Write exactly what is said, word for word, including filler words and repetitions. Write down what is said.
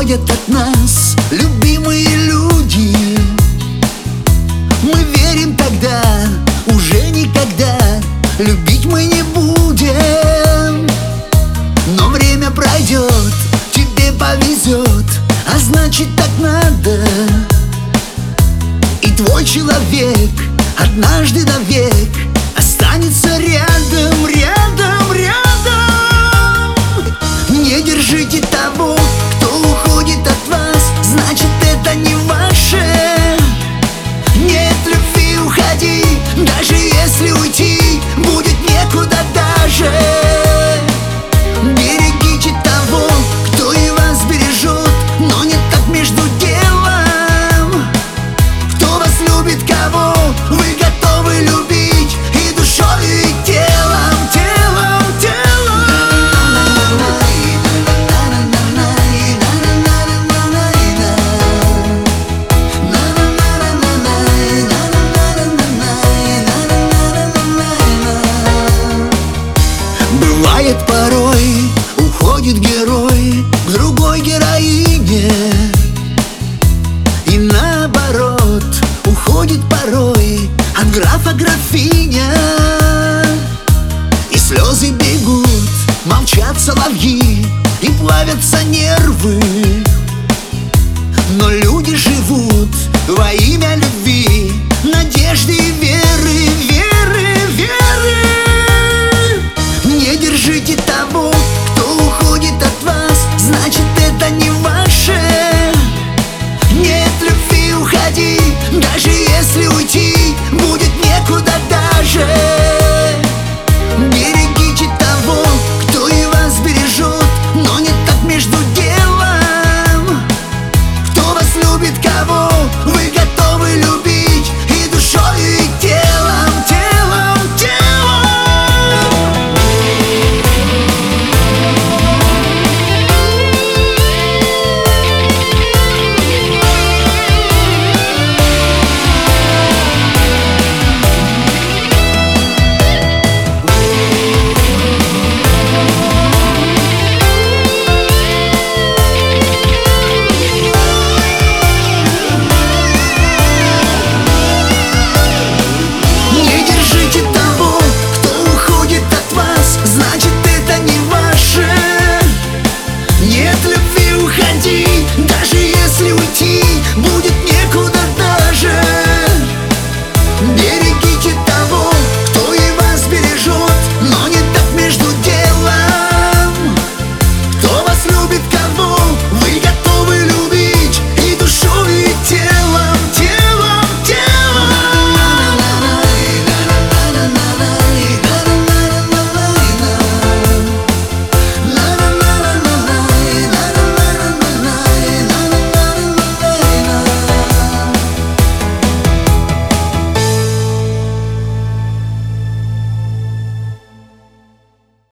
уходят от нас любимые люди. Мы верим тогда, уже никогда любить мы не будем. Но время пройдет, тебе повезет, а значит так надо. И твой человек однажды навек останется рядом, рядом, рядом. Не держите того, кто уходит от вас, значит это не ваше. Нет любви, уходи, даже если уйти будет некуда даже. Берегите того, кто и вас бережет, но не так между делом. Кто вас любит, кого вы готовы любить и душой, и телом, телом, телом. Бывает порой, уходит герой к другой героине, и наоборот, уходит порой от графа графиня. И слезы бегут, молчат соловьи, и плавятся нервы. Но люди живут во имя любви.